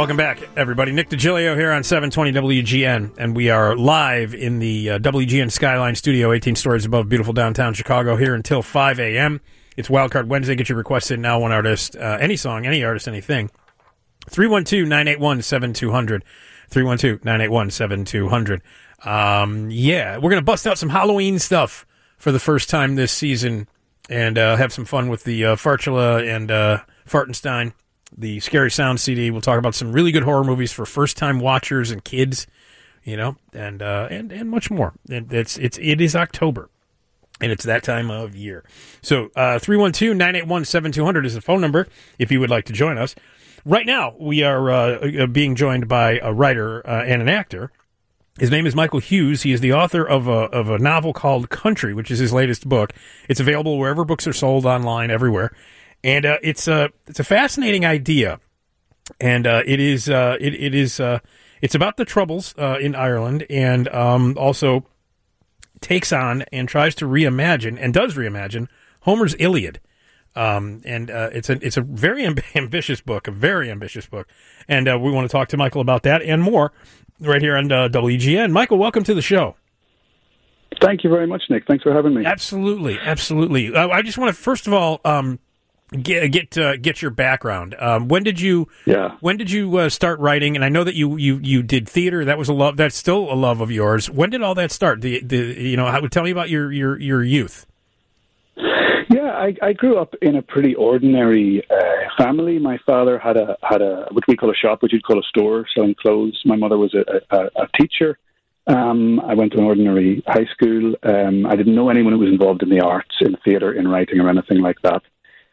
Welcome back, everybody. Nick DiGilio here on 720 WGN, and we are live in the WGN Skyline Studio, 18 stories above beautiful downtown Chicago, here until 5 a.m. It's Wildcard Wednesday. Get your requests in now. One artist, any song, any artist, anything. 312-981-7200. 312-981-7200. Yeah, we're going to bust out some Halloween stuff for the first time this season and have some fun with the Farchula and Fartenstein, the Scary Sound CD. We'll talk about some really good horror movies for first-time watchers and kids, you know, and much more. It is October, and it's that time of year. So 312-981-7200 is the phone number if you would like to join us. Right now, we are being joined by a writer and an actor. His name is Michael Hughes. He is the author of a novel called Country, which is his latest book. It's available wherever books are sold, online, everywhere. And it's a fascinating idea, and it's about the Troubles in Ireland, and also takes on and tries to reimagine and does reimagine Homer's Iliad. It's a very ambitious book, and we want to talk to Michael about that and more right here on WGN. Michael, welcome to the show. Thank you very much, Nick. Thanks for having me. Absolutely. I just want to first of all get your background. When did you start writing? And I know that you did theater. That was a love. That's still a love of yours. When did all that start? Tell me about your youth. Yeah, I grew up in a pretty ordinary family. My father had a what we call a shop, which you'd call a store, selling clothes. My mother was a teacher. I went to an ordinary high school. I didn't know anyone who was involved in the arts, in theatre, in writing, or anything like that.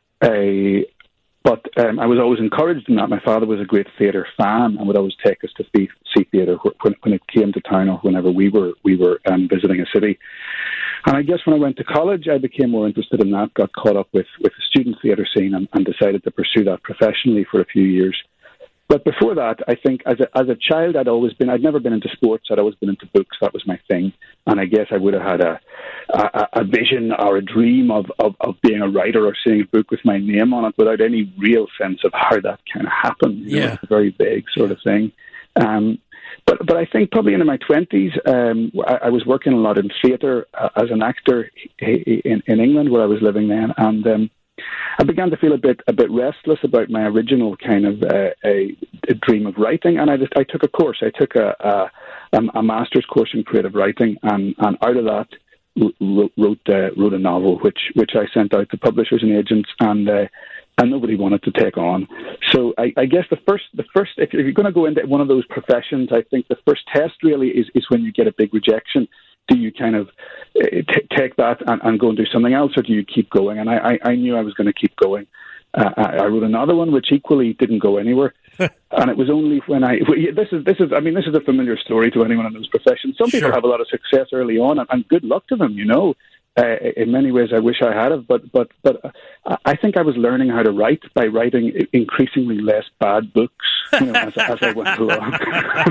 But I was always encouraged in that. My father was a great theatre fan and would always take us to see theatre when it came to town or whenever we were visiting a city. And I guess when I went to college, I became more interested in that, got caught up with the student theatre scene and decided to pursue that professionally for a few years. But before that, I think as a child, I'd never been into sports. I'd always been into books. That was my thing. And I guess I would have had a vision or a dream of being a writer or seeing a book with my name on it without any real sense of how that kind of happened. You know, it's a very vague sort of thing. But I think probably in my 20s, I was working a lot in theatre as an actor in England where I was living then. And I began to feel a bit restless about my original kind of a dream of writing, and I took a course. I took a master's course in creative writing, and out of that wrote a novel, which I sent out to publishers and agents, and nobody wanted to take on. So I guess the first, if you're going to go into one of those professions, I think the first test really is when you get a big rejection. Do you kind of take that and go and do something else, or do you keep going? And I knew I was going to keep going. I wrote another one which equally didn't go anywhere. And it was only when this is a familiar story to anyone in those professions. Some people have a lot of success early on, and good luck to them, you know. In many ways, I wish I had have, but I think I was learning how to write by writing increasingly less bad books, you know, as I went along.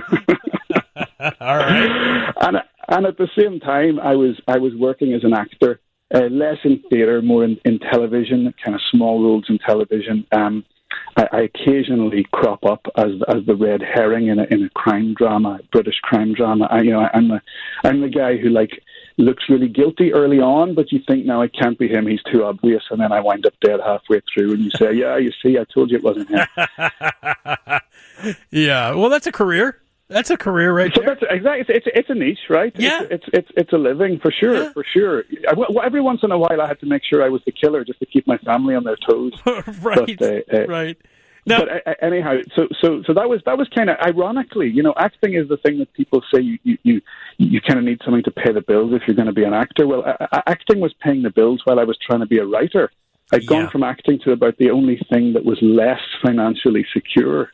All right. And at the same time, I was working as an actor, less in theatre, more in television, kind of small roles in television. I occasionally crop up as the red herring in a crime drama, British crime drama. I'm the guy who looks really guilty early on, but you think, no, it can't be him. He's too obvious, and then I wind up dead halfway through, and you say, yeah, you see, I told you it wasn't him. Yeah, well, that's a career. That's a career, right? So there. That's exactly. It's a niche, right? Yeah, it's a living for sure, yeah. for sure. Every once in a while, I had to make sure I was the killer just to keep my family on their toes. Right, but, right. No. But anyhow, so that was kind of ironically, you know, acting is the thing that people say you kind of need something to pay the bills if you're going to be an actor. Well, acting was paying the bills while I was trying to be a writer. I'd gone from acting to about the only thing that was less financially secure.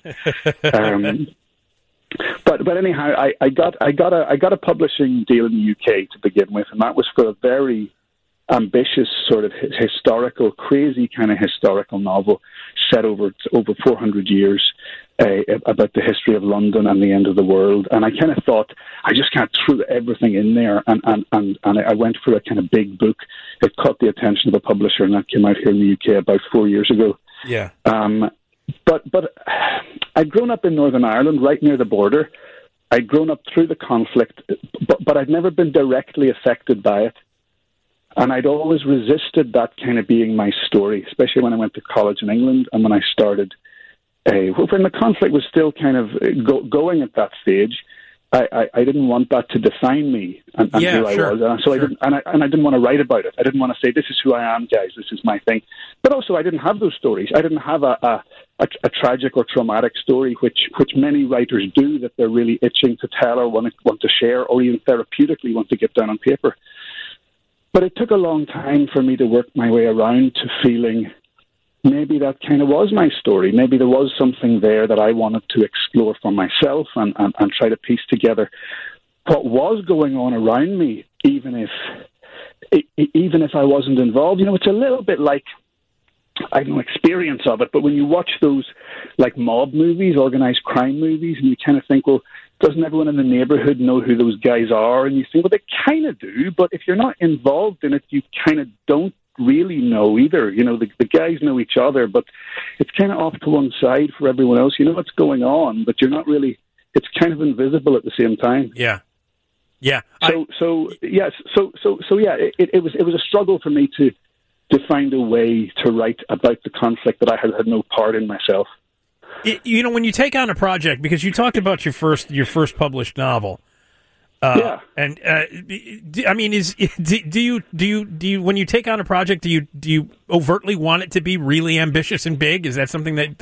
But anyhow, I got a publishing deal in the UK to begin with, and that was for a very ambitious sort of historical, crazy kind of historical novel set over 400 years about the history of London and the end of the world. And I kind of thought, I just can't throw everything in there. And I went for a kind of big book. It caught the attention of a publisher, and that came out here in the UK about 4 years ago. Yeah. But I'd grown up in Northern Ireland, right near the border. I'd grown up through the conflict, but I'd never been directly affected by it. And I'd always resisted that kind of being my story, especially when I went to college in England and when I started, when the conflict was still kind of going at that stage. I didn't want that to define me and who I was, and so sure. I didn't want to write about it. I didn't want to say, "This is who I am, guys. This is my thing." But also, I didn't have those stories. I didn't have a tragic or traumatic story, which many writers do, that they're really itching to tell or want to share, or even therapeutically want to get down on paper. But it took a long time for me to work my way around to feeling maybe that kind of was my story. Maybe there was something there that I wanted to explore for myself and try to piece together what was going on around me, even if I wasn't involved. You know, it's a little bit like, I have no experience of it, but when you watch those like mob movies, organized crime movies, and you kind of think, well, doesn't everyone in the neighborhood know who those guys are? And you think, well, they kind of do, but if you're not involved in it, you kind of don't really know either. You know, the guys know each other, but it's kind of off to one side for everyone else. You know what's going on, but you're not really, it's kind of invisible at the same time. Yeah. Yeah. It was a struggle for me to find a way to write about the conflict that I had no part in myself. You know, when you take on a project, because you talked about your first published novel. Yeah. And I mean, do you when you take on a project, do you overtly want it to be really ambitious and big? Is that something that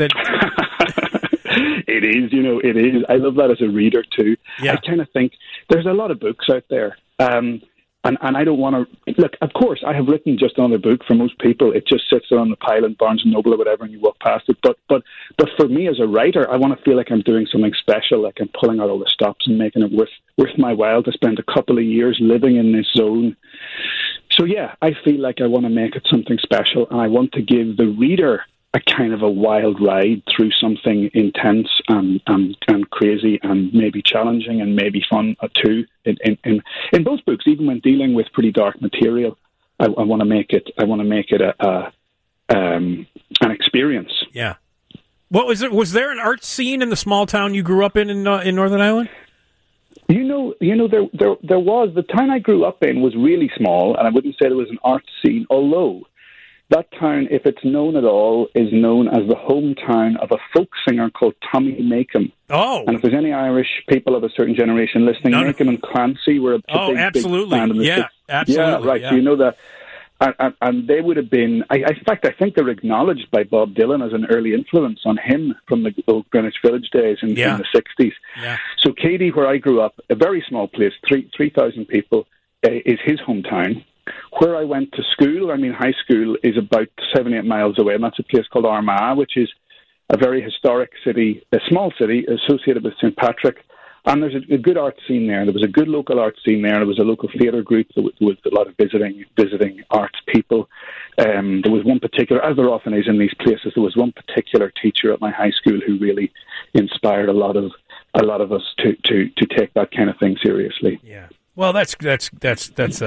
It is, you know, it is. I love that as a reader too. Yeah. I kind of think there's a lot of books out there. And I don't want to... Look, of course, I have written just another book. For most people, it just sits there on the pile in Barnes & Noble or whatever, and you walk past it. But for me as a writer, I want to feel like I'm doing something special, like I'm pulling out all the stops and making it worth my while to spend a couple of years living in this zone. So, yeah, I feel like I want to make it something special, and I want to give the reader a kind of a wild ride through something intense and crazy and maybe challenging and maybe fun too. In both books, even when dealing with pretty dark material, I want to make it. I want to make it an experience. Yeah. What was it? Was there an art scene in the small town you grew up in Northern Ireland? You know, there was. The town I grew up in was really small, and I wouldn't say there was an art scene, although that town, if it's known at all, is known as the hometown of a folk singer called Tommy Makem. Oh. And if there's any Irish people of a certain generation listening, Makem and Clancy were a big band in the 60s. Absolutely. Yeah, right. Yeah. So you know that. And they would have been, in fact, I think they're acknowledged by Bob Dylan as an early influence on him from the old Greenwich Village days in the 60s. Yeah. So Cady, where I grew up, a very small place, 3,000 people, is his hometown. Where I went to school, high school, is about 7-8 miles away, and that's a place called Armagh, which is a very historic city, a small city associated with St. Patrick. And there's a good art scene there. There was a good local art scene there. There was a local theatre group. There was a lot of visiting arts people. There was one particular, as there often is in these places, there was one particular teacher at my high school who really inspired a lot of us to take that kind of thing seriously. Yeah. Well, that's good. That's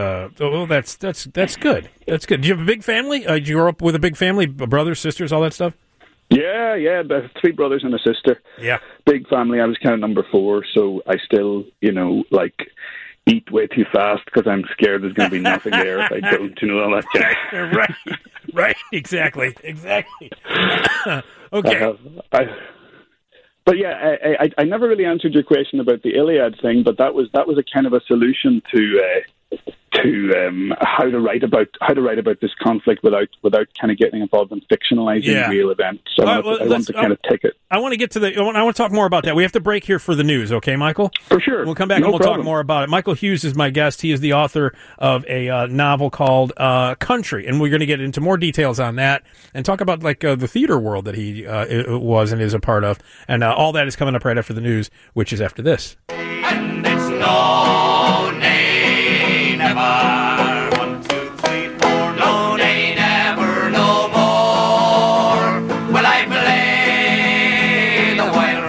good. That's good. Do you have a big family? Did you grow up with a big family, brothers, sisters, all that stuff? Yeah. 3 brothers and a sister. Yeah. Big family. I was kind of number 4, so I still, eat way too fast because I'm scared there's going to be nothing there if I don't, all that jazz. Right. Exactly. Okay. But yeah, I never really answered your question about the Iliad thing, but that was a kind of a solution to how to write about this conflict without kind of getting involved in fictionalizing real events. So I want to kind of take it. I want to get to I want to talk more about that. We have to break here for the news, okay, Michael? For sure. We'll come back and we'll talk more about it. Michael Hughes is my guest. He is the author of a novel called Country, and we're going to get into more details on that and talk about the theater world that he was and is a part of, and all that is coming up right after the news, which is after this. And it's no nay, never. 1, 2, 3, 4. No nay, never, no more. Will I play the wild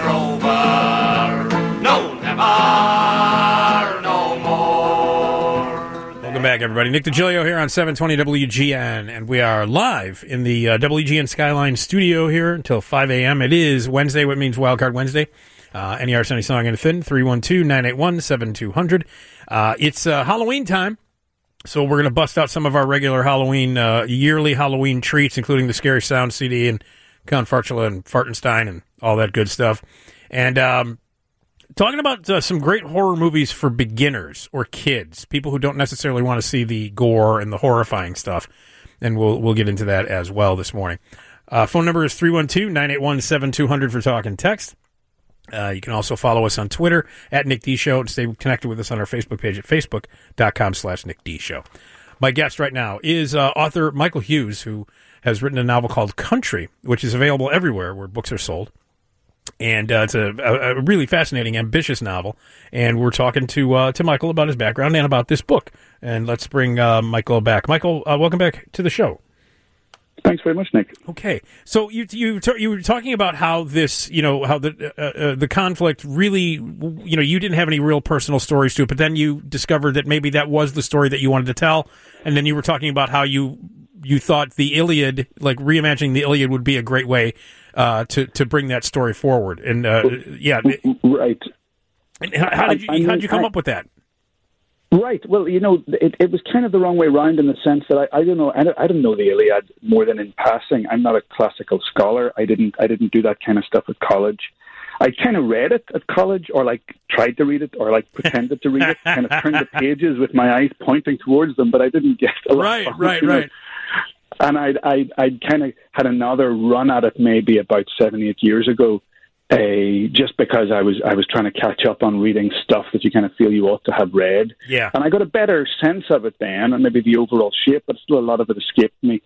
rover? No, never, no more. Welcome back, everybody. Nick DiGilio here on 720 WGN, and we are live in the WGN Skyline studio here until 5 a.m. It is Wednesday, what means Wildcard Wednesday. Any artist, any song, anything, 312-981-7200. It's Halloween time, so we're going to bust out some of our regular Halloween, yearly Halloween treats, including the Scary Sound CD and Count Farchula and Fartenstein and all that good stuff. And talking about some great horror movies for beginners or kids, people who don't necessarily want to see the gore and the horrifying stuff. And we'll get into that as well this morning. Phone number is 312-981-7200 for talk and text. You can also follow us on Twitter at Nick D Show and stay connected with us on our Facebook page at facebook.com/Nick D Show. My guest right now is author Michael Hughes, who has written a novel called Country, which is available everywhere where books are sold. And it's a really fascinating, ambitious novel. And we're talking to Michael about his background and about this book. And let's bring Michael back. Michael, welcome back to the show. Thanks very much, Nick. Okay, so you were talking about how this, how the conflict really, you didn't have any real personal stories to it, but then you discovered that maybe that was the story that you wanted to tell, and then you were talking about how you thought the Iliad, like reimagining the Iliad, would be a great way to bring that story forward. And right. And how did you come up with that? Right. Well, it was kind of the wrong way around in the sense that I don't know. I didn't know the Iliad more than in passing. I'm not a classical scholar. I didn't do that kind of stuff at college. I kind of read it at college, or tried to read it, or pretended to read it. Kind of turned the pages with my eyes pointing towards them, but I didn't get a lot. Right. And I'd kind of had another run at it maybe about 7, 8 years ago. Just because I was trying to catch up on reading stuff that you kind of feel you ought to have read. Yeah. And I got a better sense of it then, and maybe the overall shape, but still a lot of it escaped me.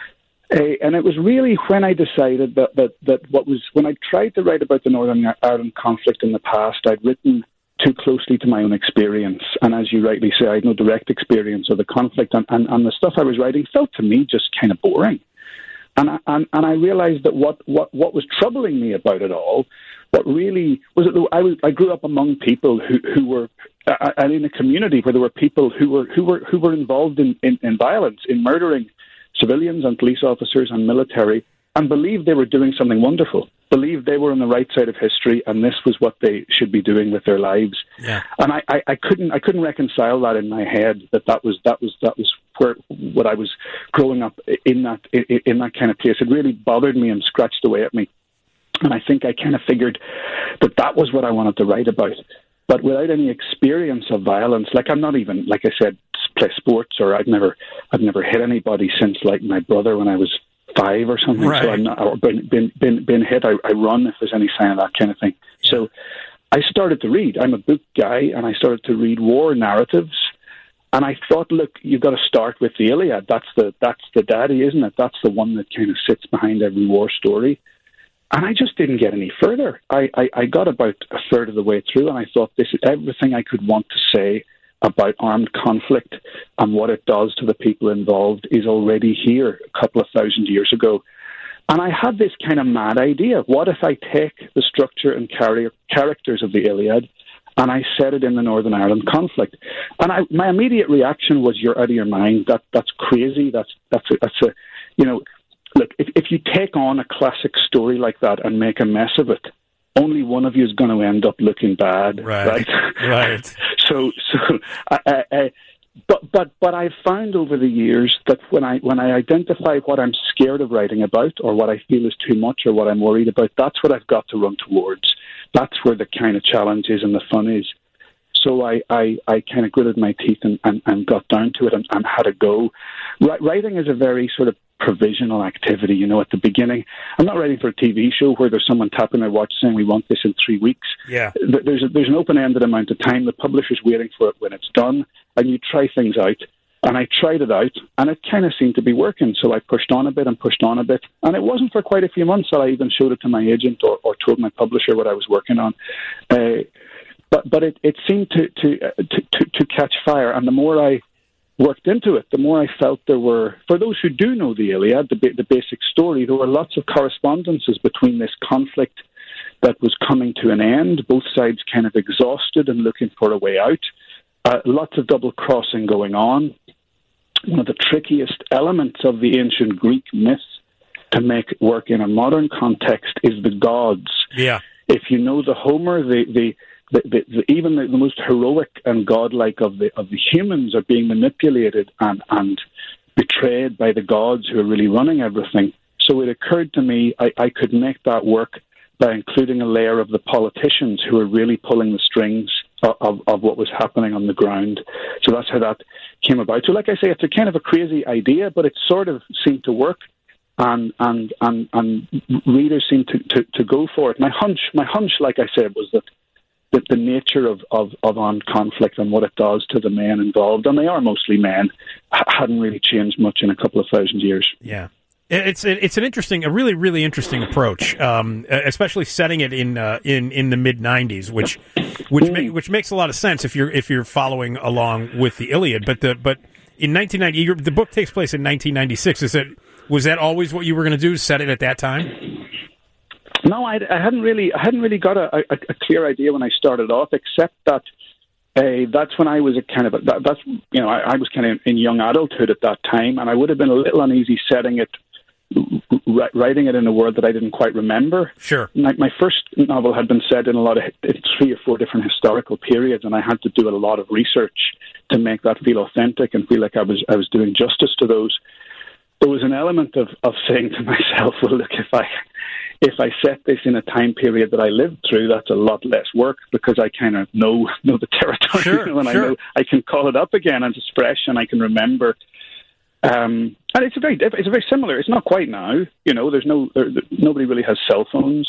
And it was really when I decided when I tried to write about the Northern Ireland conflict in the past, I'd written too closely to my own experience. And as you rightly say, I had no direct experience of the conflict, and the stuff I was writing felt to me just kind of boring. And I realized that what was troubling me about it all, what really was that I grew up among people who were and in a community where there were people who were involved in violence, in murdering civilians and police officers and military, and believed they were doing something wonderful, believed they were on the right side of history, and this was what they should be doing with their lives. Yeah. And I couldn't reconcile that in my head that was where what I was growing up in that kind of place. It really bothered me and scratched away at me. And I think I kind of figured that was what I wanted to write about. But without any experience of violence, I'm not even, like I said, play sports, or I'd never hit anybody since my brother when I was 5 or something. Right. So I've not been hit. I run if there's any sign of that kind of thing. Yeah. So I started to read. I'm a book guy, and I started to read war narratives. And I thought, look, you've got to start with the Iliad. That's the daddy, isn't it? That's the one that kind of sits behind every war story. And I just didn't get any further. I got about a third of the way through, and I thought, this is everything I could want to say about armed conflict and what it does to the people involved is already here a couple of thousand years ago. And I had this kind of mad idea. What if I take the structure and characters of the Iliad and I set it in the Northern Ireland conflict? And my immediate reaction was, you're out of your mind. That's crazy. That's a look, if you take on a classic story like that and make a mess of it, only one of you is going to end up looking bad, right? Right. But I've found over the years that when I identify what I'm scared of writing about, or what I feel is too much, or what I'm worried about, that's what I've got to run towards. That's where the kind of challenge is and the fun is. So I kind of gritted my teeth and got down to it and had a go. Writing is a very sort of provisional activity. At the beginning, I'm not writing for a TV show where there's someone tapping their watch saying we want this in 3 weeks. Yeah. There's an open-ended amount of time. The publisher's waiting for it when it's done, and you try things out. And I tried it out, and it kind of seemed to be working. So I pushed on a bit, and it wasn't for quite a few months that I even showed it to my agent or told my publisher what I was working on. But it seemed to catch fire, and the more I worked into it, the more I felt there were, for those who do know the Iliad, the basic story, there were lots of correspondences between this conflict that was coming to an end, both sides kind of exhausted and looking for a way out, lots of double-crossing going on, one of the trickiest elements of the ancient Greek myth to make it work in a modern context is the gods. Yeah. If you know the Homer, even the most heroic and godlike of the humans are being manipulated and betrayed by the gods who are really running everything. So it occurred to me I could make that work by including a layer of the politicians who are really pulling the strings of what was happening on the ground. So that's how that came about. So like I say, it's a kind of a crazy idea, but it sort of seemed to work. And readers seem to go for it. My hunch, like I said, was that the nature of armed conflict and what it does to the men involved, and they are mostly men, hadn't really changed much in a couple of thousand years. Yeah. It's an interesting, a really, really interesting approach, especially setting it in the mid '90s, which makes a lot of sense if you're following along with the Iliad. But in 1990, the book takes place in 1996. Was that always what you were going to do? Set it at that time? No, I hadn't really got a clear idea when I started off, except that that's when I was I was kind of in young adulthood at that time, and I would have been a little uneasy setting it. Writing it in a world that I didn't quite remember. Sure. My first novel had been set in 3 or 4 different historical periods, and I had to do a lot of research to make that feel authentic and feel like I was doing justice to those. There was an element of saying to myself, well, look, if I set this in a time period that I lived through, that's a lot less work because I kind of know the territory. Sure, I know I can call it up again and it's fresh and I can remember. And it's very similar. It's not quite now. There's nobody really has cell phones.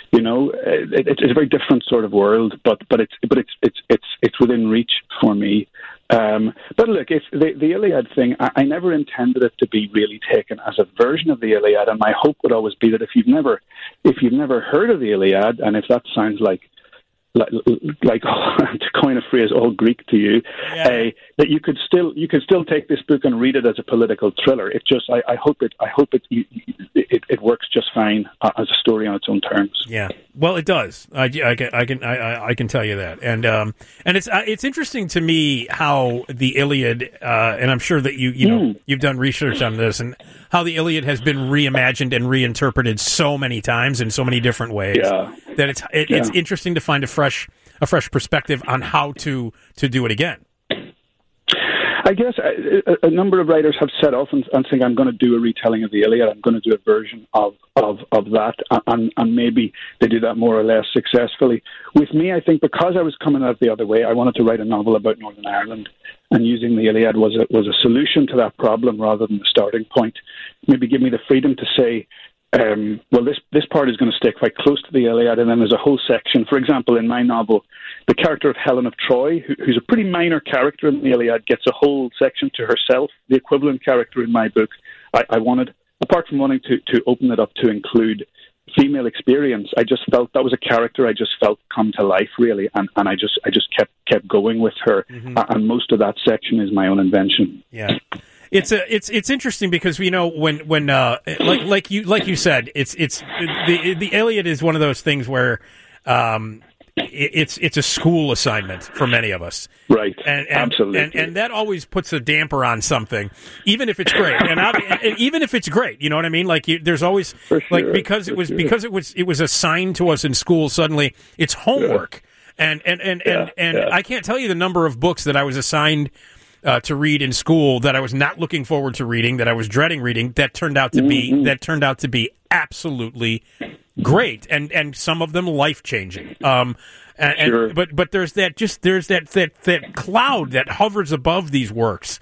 It's a very different sort of world, but it's within reach for me. But look, if the Iliad thing, I never intended it to be really taken as a version of the Iliad, and my hope would always be that if you've never heard of the Iliad, and if that sounds like to coin a phrase, all Greek to you, that you could still take this book and read it as a political thriller. It just, I hope it works just fine as a story on its own terms. Yeah, well, it does. I can tell you that, and it's interesting to me how the Iliad, and I'm sure that you've done research on this, and how the Iliad has been reimagined and reinterpreted so many times in so many different ways. Yeah. That it's interesting to find a fresh perspective on how to do it again. I guess a number of writers have set off and think, I'm going to do a retelling of the Iliad, I'm going to do a version of that, and maybe they do that more or less successfully. With me, I think because I was coming out the other way, I wanted to write a novel about Northern Ireland, and using the Iliad was a solution to that problem rather than the starting point. Maybe give me the freedom to say, well, this part is going to stay quite close to the Iliad, and then there's a whole section. For example, in my novel, the character of Helen of Troy, who's a pretty minor character in the Iliad, gets a whole section to herself. The equivalent character in my book, I wanted, apart from wanting to open it up to include female experience, I just felt that was a character I just felt come to life, really, and I just kept going with her, and most of that section is my own invention. Yeah. It's interesting because when like you said, it's the Iliad is one of those things where it's a school assignment for many of us, right? And absolutely, and that always puts a damper on something, even if it's great, and even if it's great, you know what I mean? Like there's always because it was assigned to us in school. Suddenly, it's homework, and I can't tell you the number of books that I was assigned to read in school that I was not looking forward to reading, that I was dreading reading, that turned out to be absolutely great, and some of them life changing. Sure. But there's that cloud that hovers above these works.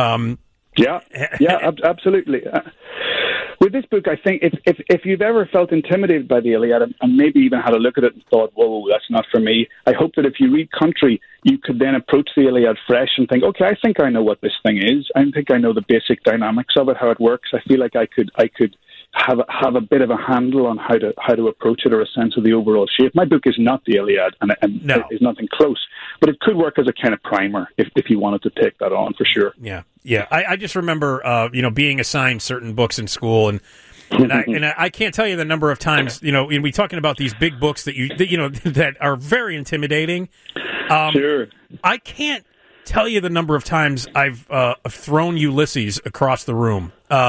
Absolutely. With this book, I think if you've ever felt intimidated by the Iliad and maybe even had a look at it and thought, whoa, that's not for me, I hope that if you read Country, you could then approach the Iliad fresh and think, okay, I think I know what this thing is. I think I know the basic dynamics of it, how it works. I feel like I could have a bit of a handle on how to approach it, or a sense of the overall shape. My book is not the Iliad, and no. Is nothing close, but it could work as a kind of primer if you wanted to take that on, for sure. Yeah. I just remember, being assigned certain books in school, and I can't tell you the number of times, when we talking about these big books that are very intimidating. Sure. I can't tell you the number of times I've thrown Ulysses across the room.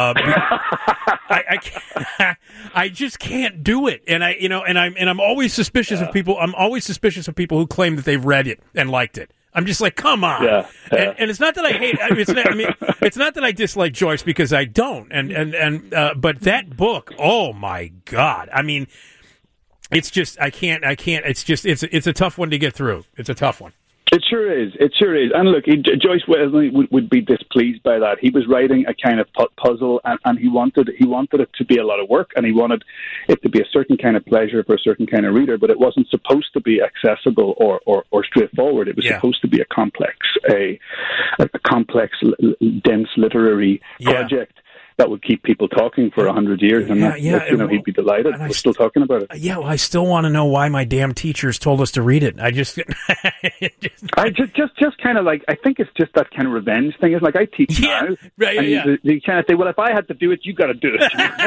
I just can't do it, and I'm always suspicious of people. I'm always suspicious of people who claim that they've read it and liked it. I'm just like, come on. Yeah. And it's not that I hate. It's not that I dislike Joyce, because I don't. But that book, oh my God! I mean, it's just I can't. It's a tough one to get through. It's a tough one. It sure is. And look, Joyce Wesley would be displeased by that. He was writing a kind of puzzle, and he wanted it to be a lot of work, and he wanted it to be a certain kind of pleasure for a certain kind of reader. But it wasn't supposed to be accessible or straightforward. It was supposed to be a complex, dense literary project that would keep people talking for 100 years, and he'd be delighted. We're still talking about it. Yeah, well, I still want to know why my damn teachers told us to read it. I just kind of like, I think it's just that kind of revenge thing. It's like, I teach now, and you kind of say, well, if I had to do it, you got to do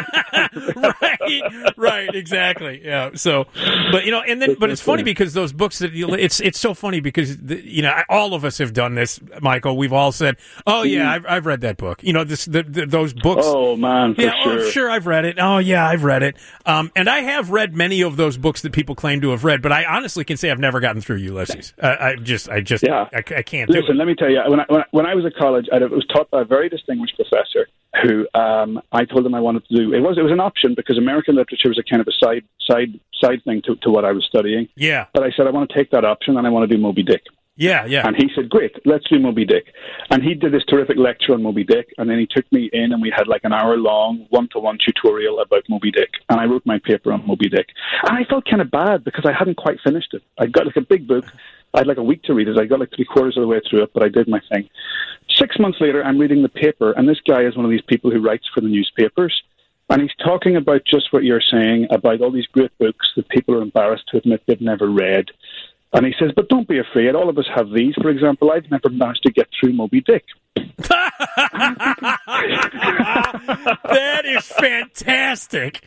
it. right, exactly. Yeah. So, but it's funny because those books that it's so funny because all of us have done this, Michael. We've all said, "Oh yeah, I've read that book." Those books. Oh man, for sure. Oh, sure, I've read it. Oh yeah, I've read it. And I have read many of those books that people claim to have read, but I honestly can say I've never gotten through Ulysses. I can't do it. Listen, let me tell you, when I was at college, I was taught by a very distinguished professor who I told him I wanted to do. It was an option because American literature was a kind of a side thing to what I was studying. Yeah. But I said I want to take that option and I want to do Moby Dick. Yeah. And he said, great, let's do Moby Dick. And he did this terrific lecture on Moby Dick, and then he took me in and we had like an hour-long one-to-one tutorial about Moby Dick. And I wrote my paper on Moby Dick. And I felt kind of bad because I hadn't quite finished it. I'd got like a big book. I had like a week to read it. I got like 3/4 of the way through it, but I did my thing. 6 months later, I'm reading the paper, and this guy is one of these people who writes for the newspapers. And he's talking about just what you're saying, about all these great books that people are embarrassed to admit they've never read. And he says, but don't be afraid. All of us have these. For example, I've never managed to get through Moby Dick. That is fantastic.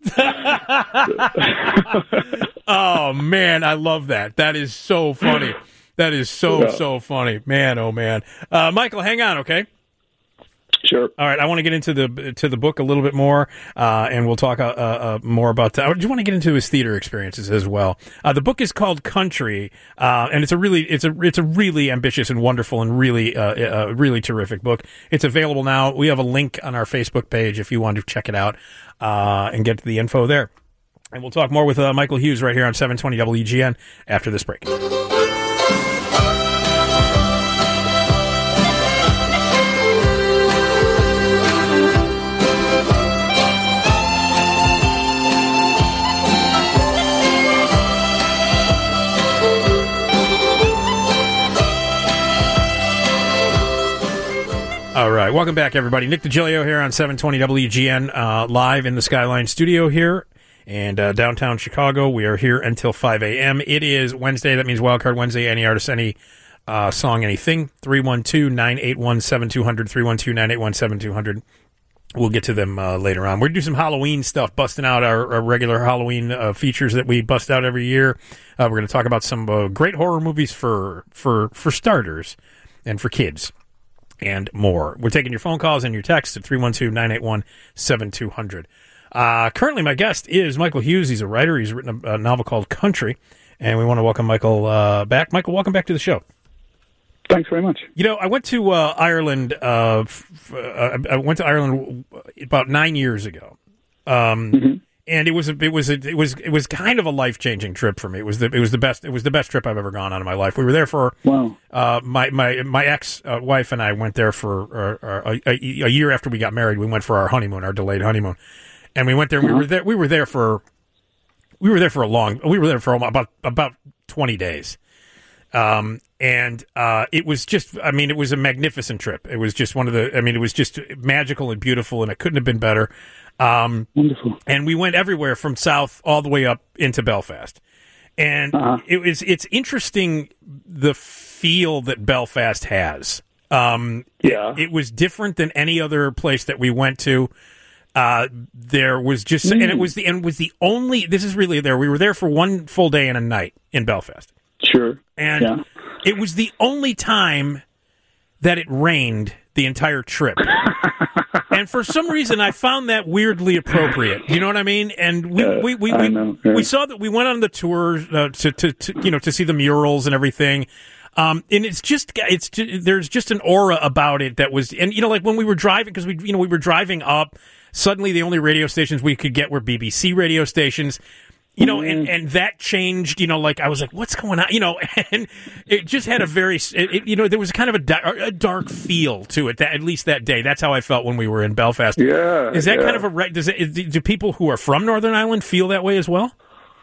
Oh, man, I love that. That is so funny. That is so funny. Man, oh, man. Michael, hang on, okay? Sure. All right, I want to get into the book a little bit more, and we'll talk more about that. I just want to get into his theater experiences as well. The book is called Country, and it's a really ambitious and wonderful and really terrific book. It's available now. We have a link on our Facebook page if you want to check it out and get the info there. And we'll talk more with Michael Hughes right here on 720 WGN after this break. All right, welcome back, everybody. Nick DiGilio here on 720 WGN, live in the Skyline studio here and downtown Chicago. We are here until 5 a.m. It is Wednesday. That means Wildcard Wednesday. Any artist, any song, anything. 312-981-7200, 312-981-7200. We'll get to them later on. We're going to do some Halloween stuff, busting out our regular Halloween features that we bust out every year. We're going to talk about some great horror movies for starters and for kids. And more. We're taking your phone calls and your texts at 312-981-7200. Currently, my guest is Michael Hughes. He's a writer. He's written a novel called Country, and we want to welcome Michael back. Michael, welcome back to the show. Thanks very much. I went to Ireland. I went to Ireland about 9 years ago. And it was kind of a life-changing trip for me. It was the best trip I've ever gone on in my life. We were there for my ex-wife and I went there for a year after we got married. We went for our honeymoon, our delayed honeymoon, and we went there. And we were there for about 20 days. And it was just, it was a magnificent trip. It was just it was just magical and beautiful, and it couldn't have been better. Wonderful. And we went everywhere from south all the way up into Belfast. And it's interesting the feel that Belfast has. It was different than any other place that we went to. There was just, and it was the only, this is really there. We were there for one full day and a night in Belfast. Sure. And it was the only time that it rained the entire trip. And for some reason, I found that weirdly appropriate. You know what I mean? And we saw that we went on the tour to see the murals and everything. And there's just an aura about it that was, and like when we were driving, because we were driving up, suddenly the only radio stations we could get were BBC radio stations. And that changed, I was like, what's going on? And it just had a very, there was kind of a dark feel to it, at least that day. That's how I felt when we were in Belfast. Yeah. Is that kind of do people who are from Northern Ireland feel that way as well?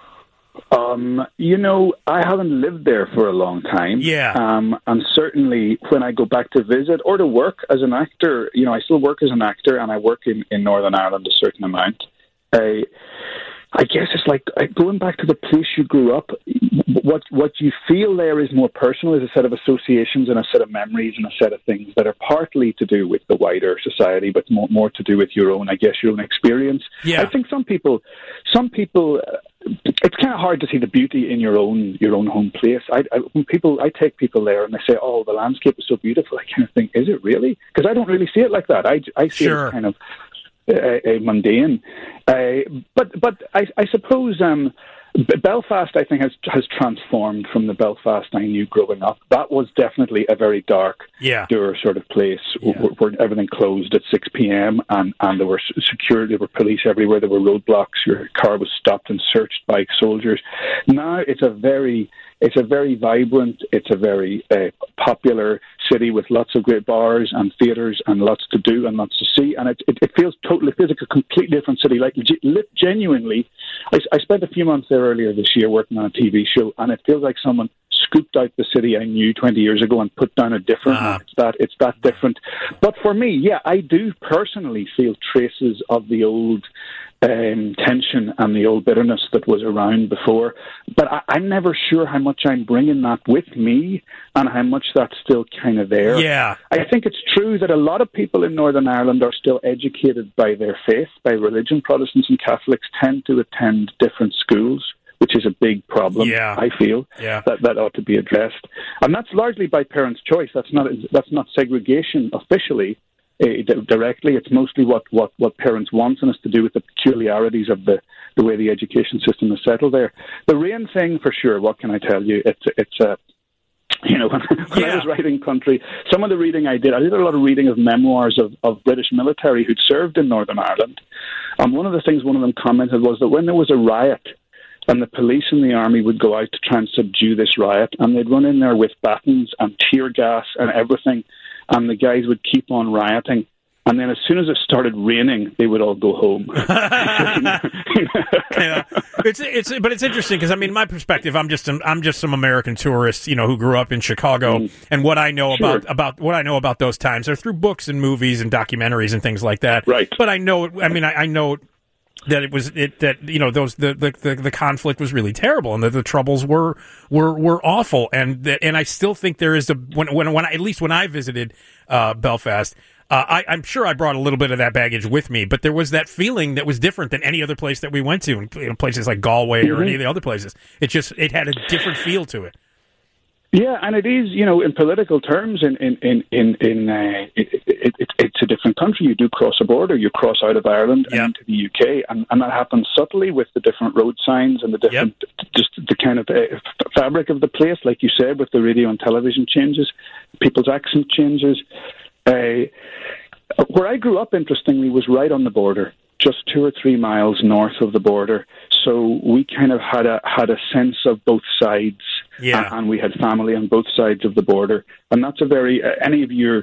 I haven't lived there for a long time. Yeah. And certainly when I go back to visit or to work as an actor, I still work as an actor and I work in Northern Ireland a certain amount. I guess it's like going back to the place you grew up. What you feel there is more personal, is a set of associations and a set of memories and a set of things that are partly to do with the wider society, but more to do with your own experience. Yeah. I think some people, it's kind of hard to see the beauty in your own home place. When I take people there and they say, "Oh, the landscape is so beautiful," I kind of think, "Is it really?" Because I don't really see it like that. I see it as kind of mundane. But I suppose Belfast, I think, has transformed from the Belfast I knew growing up. That was definitely a very dark, dour sort of place where everything closed at 6 p.m. and there were security, there were police everywhere, there were roadblocks, your car was stopped and searched by soldiers. Now it's a very vibrant, it's a very popular city with lots of great bars and theatres and lots to do and lots to see, and it feels like a completely different city. Like genuinely, I spent a few months there earlier this year working on a TV show, and it feels like someone scooped out the city I knew 20 years ago and put down a different one. It's that different. But for me, I do personally feel traces of the old tension and the old bitterness that was around before. But I'm never sure how much I'm bringing that with me and how much that's still kind of there. Yeah. I think it's true that a lot of people in Northern Ireland are still educated by their faith, by religion. Protestants and Catholics tend to attend different schools, which is a big problem, I feel, that ought to be addressed. And that's largely by parents' choice. That's not segregation officially, directly. It's mostly what parents want, and it's to do with the peculiarities of the way the education system is settled there. The rain thing, for sure, what can I tell you? When I was writing country, some of the reading I did a lot of reading of memoirs of British military who'd served in Northern Ireland. And one of the things one of them commented was that when there was a riot, and the police and the army would go out to try and subdue this riot, and they'd run in there with batons and tear gas and everything, and the guys would keep on rioting. And then as soon as it started raining, they would all go home. Yeah. It's interesting because, my perspective, I'm just some American tourist, who grew up in Chicago, and what I know about those times are through books and movies and documentaries and things like that. Right. But I know, I know that the conflict was really terrible and that the troubles were awful, and I still think there is when I visited Belfast, I'm sure I brought a little bit of that baggage with me, but there was that feeling that was different than any other place that we went to, places like Galway or any of the other places. It had a different feel to it. Yeah, and it is, in political terms, it's a different country. You do cross a border, you cross out of Ireland and into the UK, and that happens subtly with the different road signs and the different, just the kind of fabric of the place, like you said, with the radio and television changes, people's accent changes. Where I grew up, interestingly, was right on the border, just 2 or 3 miles north of the border. So we kind of had a sense of both sides, and we had family on both sides of the border. And that's a very any of your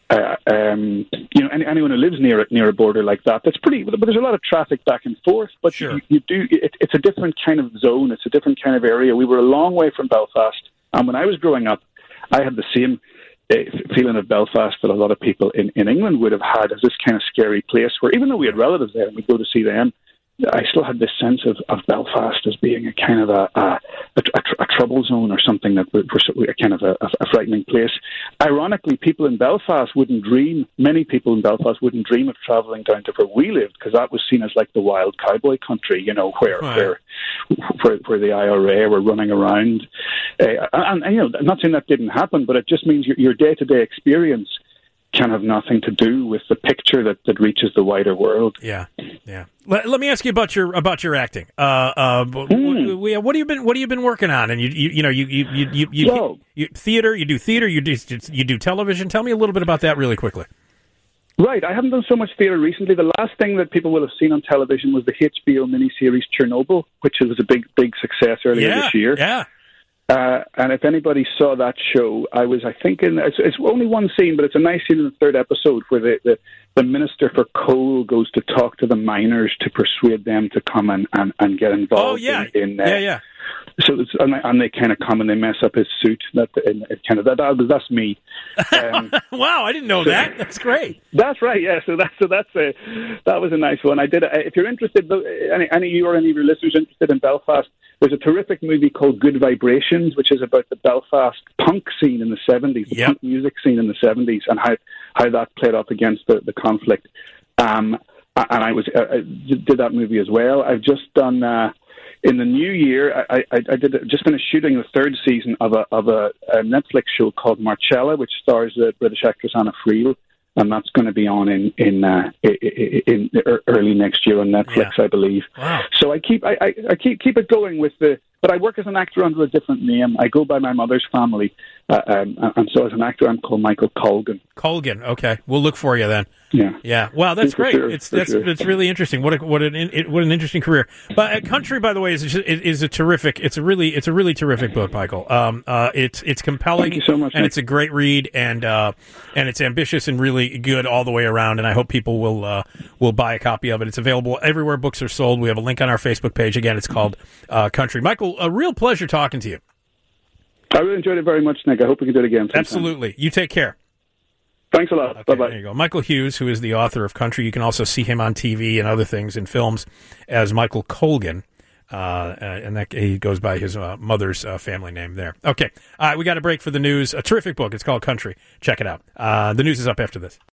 anyone who lives near a border like that, that's pretty. But there's a lot of traffic back and forth. But sure. It's a different kind of zone. It's a different kind of area. We were a long way from Belfast, and when I was growing up, I had the same feeling of Belfast that a lot of people in England would have had, as this kind of scary place where, even though we had relatives there and we'd go to see them, I still had this sense of Belfast as being a kind of a trouble zone or something that was kind of a frightening place. Ironically, many people in Belfast wouldn't dream of travelling down to where we lived, because that was seen as like the wild cowboy country, you know, where the IRA were running around. And you know, I'm not saying that didn't happen, but it just means your day-to-day experience can have nothing to do with the picture that reaches the wider world. Yeah. Let me ask you about your acting. What have you been working on? And you theater. You do theater. You do television. Tell me a little bit about that really quickly. Right, I haven't done so much theatre recently. The last thing that people will have seen on television was the HBO miniseries Chernobyl, which was a big success earlier this year. Yeah. And if anybody saw that show, it's only one scene, but it's a nice scene in the third episode where the Minister for Coal goes to talk to the miners to persuade them to come and get involved. Yeah. So and they kind of come and they mess up his suit. That's me. Wow, I didn't know that. That's great. That's right. Yeah. So that was a nice one. I did. If you're interested, any of you or any of your listeners interested in Belfast, there's a terrific movie called Good Vibrations, which is about the Belfast punk scene in the 70s, the punk music scene in the 70s, and how that played up against the conflict. And I did that movie as well. I've just done. In the new year, I just finished shooting the third season of a Netflix show called Marcella, which stars the British actress Anna Friel, and that's going to be on in early next year on Netflix, I believe. Wow. So I keep it going with but I work as an actor under a different name. I go by my mother's family, and so as an actor, I'm called Michael Colgan. Colgan, okay, we'll look for you then. Yeah. Wow, that's great. Sure, it's really interesting. What an interesting career. But Country, by the way, is a terrific. It's a really terrific book, Michael. It's compelling. Thank you so much, and Nick. it's a great read, and it's ambitious and really good all the way around. And I hope people will buy a copy of it. It's available everywhere books are sold. We have a link on our Facebook page. Again, it's called Country. Michael, a real pleasure talking to you. I really enjoyed it very much, Nick. I hope we can do it again sometime. Absolutely. You take care. Thanks a lot. Okay, Bye-bye. There you go. Michael Hughes, who is the author of Country. You can also see him on TV and other things in films as Michael Colgan. And that he goes by his mother's family name there. Okay. We got a break for the news. A terrific book. It's called Country. Check it out. The news is up after this.